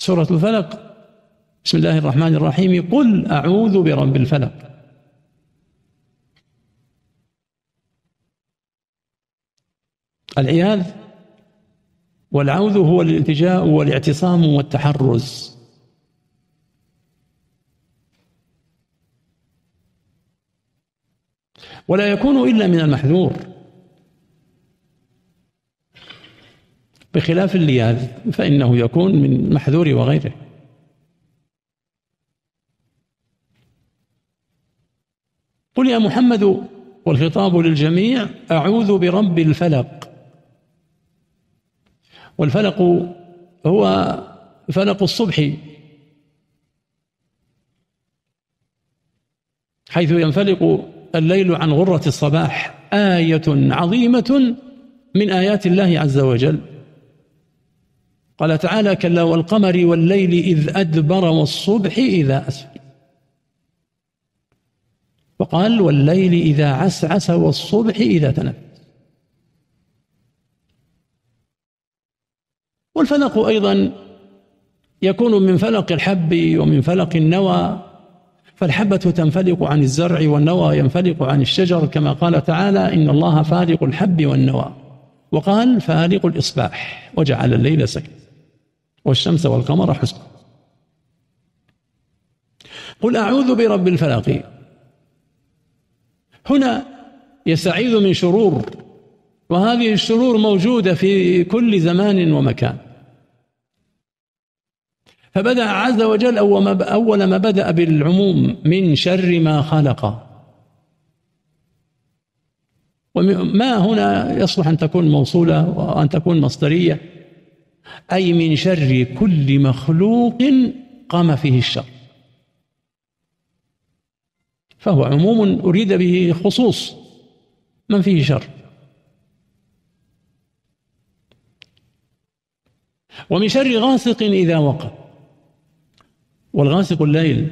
سورة الفلق، بسم الله الرحمن الرحيم: قل أعوذ برب الفلق. العياذ والعوذ هو الالتجاء والاعتصام والتحرز. ولا يكون إلا من المحذور، بخلاف اللياذ فإنه يكون من محذور وغيره. قل يا محمد، والخطاب للجميع: أعوذ برب الفلق. والفلق هو فلق الصبح، حيث ينفلق الليل عن غرة الصباح، آية عظيمة من آيات الله عز وجل. قال تعالى: كلا والقمر والليل إذ أدبر والصبح إذا أسفر. وقال: والليل إذا عسعس والصبح إذا تنفس. والفلق أيضا يكون من فلق الحب ومن فلق النوى، فالحبة تنفلق عن الزرع والنوى ينفلق عن الشجر، كما قال تعالى: إن الله فالق الحب والنوى. وقال: فالق الإصباح وجعل الليل سكنا والشمس والقمر حسبا. قل أعوذ برب الفلق. هنا يستعيذ من شرور، وهذه الشرور موجودة في كل زمان ومكان. فبدأ عز وجل أول ما بدأ بالعموم: من شر ما خلق. وما هنا يصلح أن تكون موصولة وأن تكون مصدرية، أي من شر كل مخلوق قام فيه الشر، فهو عموم أريد به خصوص من فيه شر. ومن شر غاسق إذا وقب، والغاسق الليل،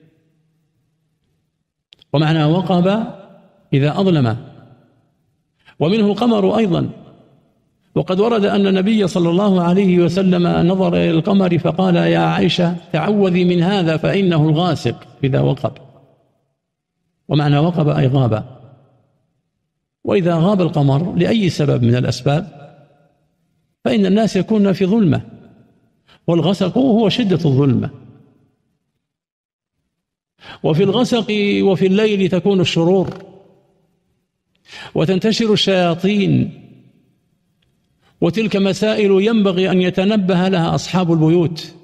ومعنى وقب إذا أظلم، ومنه القمر أيضا. وقد ورد أن النبي صلى الله عليه وسلم نظر إلى القمر فقال: يا عائشة تعوذي من هذا فإنه الغاسق إذا وقب. ومعنى وقب أي غاب. وإذا غاب القمر لأي سبب من الأسباب فإن الناس يكونون في ظلمة، والغسق هو شدة الظلمة. وفي الغسق وفي الليل تكون الشرور وتنتشر الشياطين، وتلك مسائل ينبغي أن يتنبه لها أصحاب البيوت.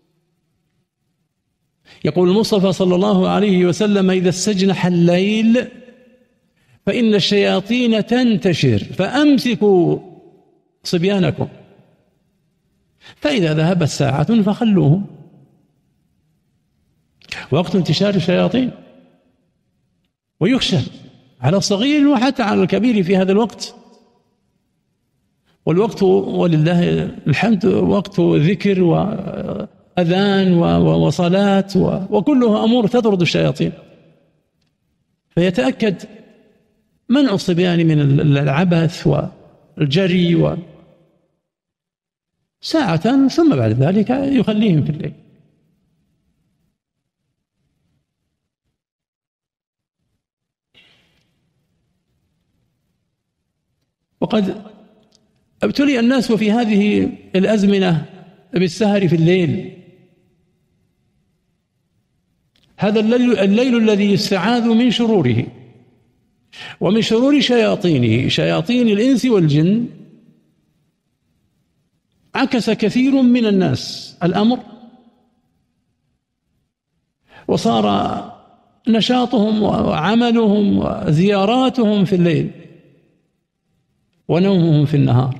يقول المصطفى صلى الله عليه وسلم: إذا استجنح الليل فإن الشياطين تنتشر فأمسكوا صبيانكم، فإذا ذهبت ساعة فخلوهم. وقت انتشار الشياطين، ويخشى على الصغير وحتى على الكبير في هذا الوقت. والوقت ولله الحمد وقت ذكر وأذان وصلاة وكلها أمور تطرد الشياطين. فيتأكد منع الصبيان من العبث والجري ساعة، ثم بعد ذلك يخليهم في الليل. وقد ابتلي الناس في هذه الأزمنة بالسهر في الليل. هذا الليل الذي يستعاذ من شروره ومن شرور شياطينه، شياطين الإنس والجن. عكس كثير من الناس الأمر، وصار نشاطهم وعملهم وزياراتهم في الليل ونومهم في النهار،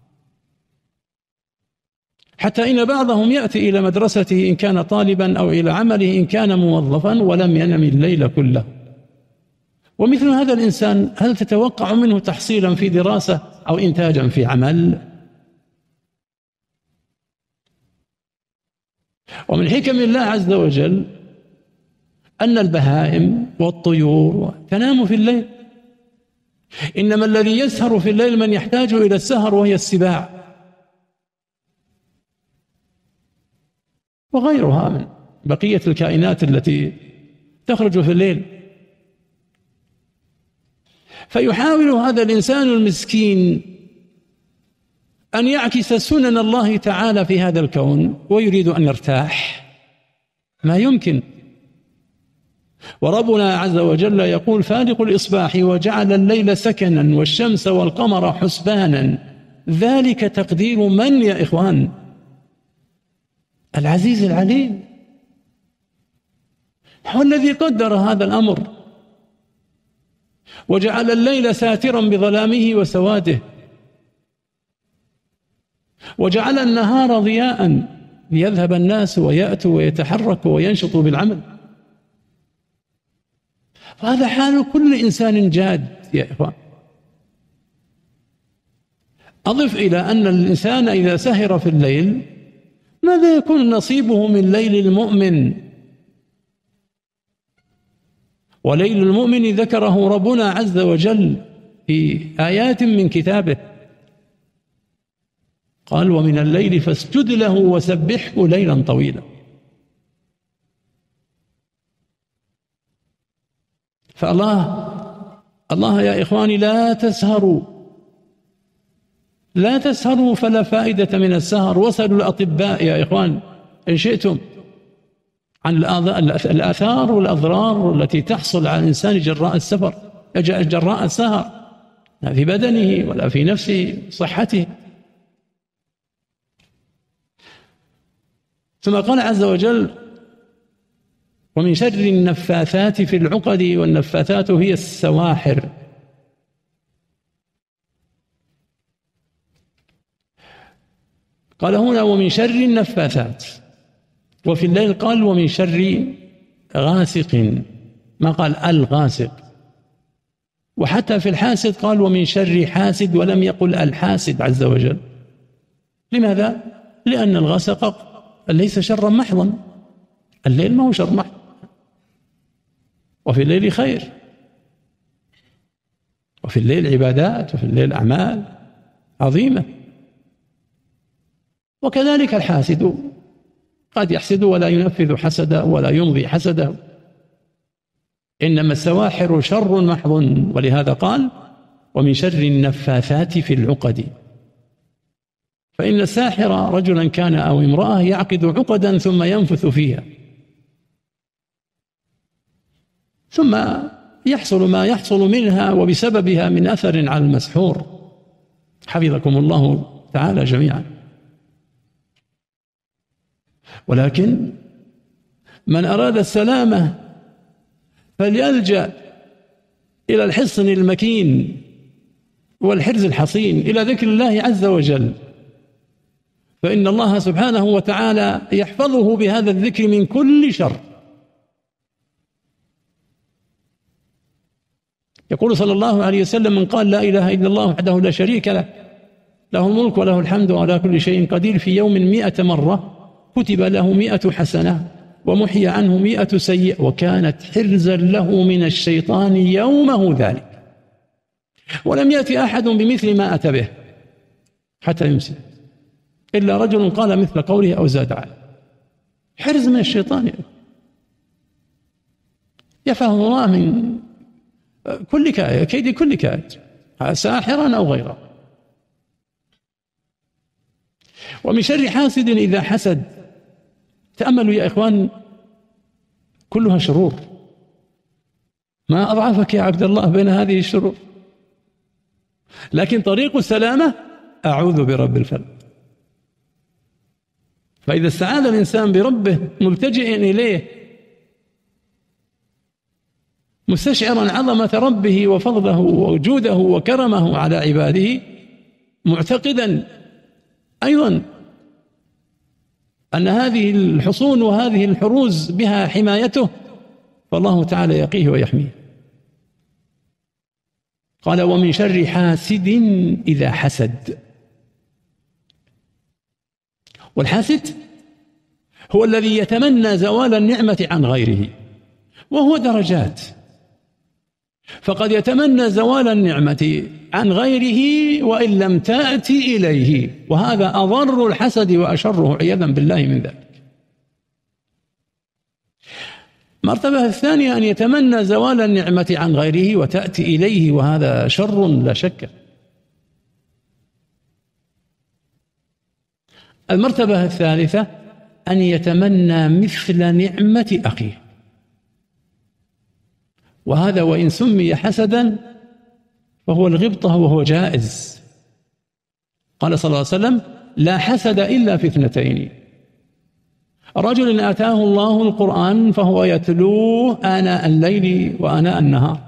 حتى إن بعضهم يأتي إلى مدرسته إن كان طالبا أو إلى عمله إن كان موظفا ولم ينم الليل كله. ومثل هذا الإنسان هل تتوقع منه تحصيلا في دراسة أو إنتاجا في عمل؟ ومن حكم الله عز وجل أن البهائم والطيور تنام في الليل، إنما الذي يسهر في الليل من يحتاج إلى السهر، وهي السباع. وغيرها من بقية الكائنات التي تخرج في الليل. فيحاول هذا الإنسان المسكين أن يعكس سنن الله تعالى في هذا الكون ويريد أن يرتاح، ما يمكن. وربنا عز وجل يقول: فالق الإصباح وجعل الليل سكنا والشمس والقمر حسبانا ذلك تقدير من يا إخوان؟ العزيز العليم هو الذي قدر هذا الأمر، وجعل الليل ساترا بظلامه وسواده، وجعل النهار ضياء ليذهب الناس ويأتوا ويتحركوا وينشطوا بالعمل. فهذا حال كل إنسان جاد يا إخوان. أضف إلى أن الإنسان إذا سهر في الليل ماذا يكون نصيبه من ليل المؤمن؟ وليل المؤمن ذكره ربنا عز وجل في آيات من كتابه، قال: ومن الليل فاسجد له وسبحه ليلا طويلا. فالله يا إخواني لا تسهروا فلا فائدة من السهر. واسألوا الأطباء يا إخوان إن شئتم عن الآثار والأضرار التي تحصل على الإنسان جراء السهر، لا في بدنه ولا في نفسه صحته. ثم قال عز وجل: ومن شر النفاثات في العقد، والنفاثات هي السواحر. قال هنا: ومن شر النفاثات، وفي الليل قال: ومن شر غاسق، ما قال الغاسق. وحتى في الحاسد قال: ومن شر حاسد، ولم يقل الحاسد عز وجل. لماذا؟ لأن الغسق ليس شرا محضا، الليل ما هو شر محض، وفي الليل خير، وفي الليل عبادات، وفي الليل أعمال عظيمة. وكذلك الحاسد قد يحسد ولا ينفذ حسده ولا يمضي حسده، إنما السواحر شر محض. ولهذا قال: ومن شر النفاثات في العقد. فإن الساحر رجلا كان أو امرأة يعقد عقدا ثم ينفث فيها، ثم يحصل ما يحصل منها وبسببها من أثر على المسحور. حفظكم الله تعالى جميعا. ولكن من أراد السلامة فليلجأ إلى الحصن المكين والحرز الحصين، إلى ذكر الله عز وجل، فإن الله سبحانه وتعالى يحفظه بهذا الذكر من كل شر. يقول صلى الله عليه وسلم: من قال لا إله إلا الله وحده لا شريك له، له الملك وله الحمد وعلى كل شيء قدير، في يوم 100 مرة كتب له 100 حسنة ومحي عنه 100 سيئة، وكانت حرزا له من الشيطان يومه ذلك، ولم يأتي أحد بمثل ما أتى به حتى يمسي، إلا رجل قال مثل قوله أو زاد عليه. حرز من الشيطان يفهم الله من كل كيد كل كائد، ساحرا أو غيره. ومن شر حاسد إذا حسد. تأملوا يا إخوان، كلها شرور. ما أضعفك يا عبد الله بين هذه الشرور؟ لكن طريق السلامة أعوذ برب الفلق. فإذا استعاذ الإنسان بربه ملتجئا إليه مستشعرا عظمة ربه وفضله ووجوده وكرمه على عباده، معتقدا أيضا أن هذه الحصون وهذه الحروز بها حمايته، فالله تعالى يقيه ويحميه. قال: ومن شر حاسد إذا حسد. والحاسد هو الذي يتمنى زوال النعمة عن غيره، وهو درجات، فقد يتمنى زوال النعمة عن غيره وإن لم تأتي إليه، وهذا أضر الحسد وأشره عياذا بالله من ذلك. المرتبة الثانية أن يتمنى زوال النعمة عن غيره وتأتي إليه، وهذا شر لا شك. المرتبة الثالثة أن يتمنى مثل نعمة أخيه، وهذا وإن سمي حسدا فهو الغبطة وهو جائز. قال صلى الله عليه وسلم: لا حسد إلا في اثنتين: رجل آتاه الله القرآن فهو يتلوه آناء الليل وآناء النهار،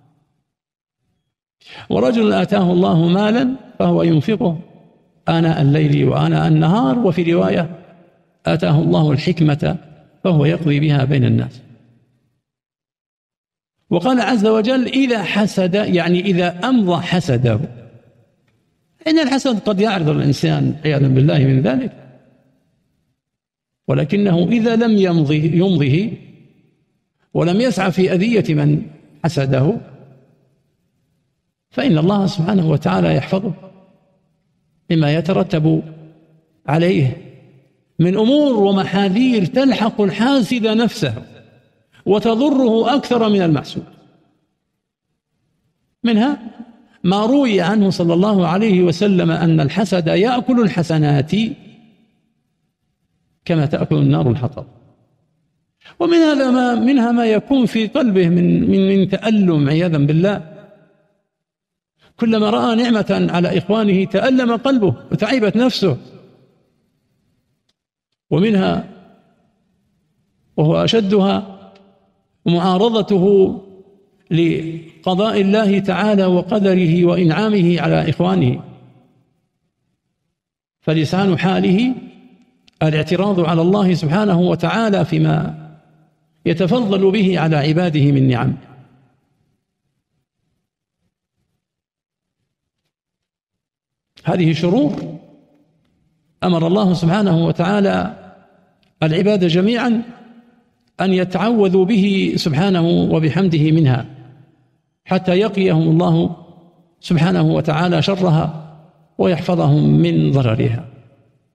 ورجل آتاه الله مالا فهو ينفقه آناء الليل وآناء النهار، وفي رواية: آتاه الله الحكمة فهو يقضي بها بين الناس. وقال عز وجل: إذا حسد، يعني إذا أمضى حسده. إن الحسد قد يعرض الإنسان عياذا بالله من ذلك، ولكنه إذا لم يمضه ولم يسعى في أذية من حسده فإن الله سبحانه وتعالى يحفظه مما يترتب عليه من أمور ومحاذير تلحق الحاسد نفسه وتضره أكثر من المحسود. منها ما روي عنه صلى الله عليه وسلم أن الحسد يأكل الحسنات كما تأكل النار الحطب. منها ما يكون في قلبه من تألم عياذا بالله، كلما رأى نعمة على إخوانه تألم قلبه وتعبت نفسه. ومنها وهو أشدها معارضته لقضاء الله تعالى وقدره وإنعامه على إخوانه، فلسان حاله الاعتراض على الله سبحانه وتعالى فيما يتفضل به على عباده من نعم. هذه شرور أمر الله سبحانه وتعالى العباد جميعا أن يتعوذوا به سبحانه وبحمده منها حتى يقيهم الله سبحانه وتعالى شرها ويحفظهم من ضررها.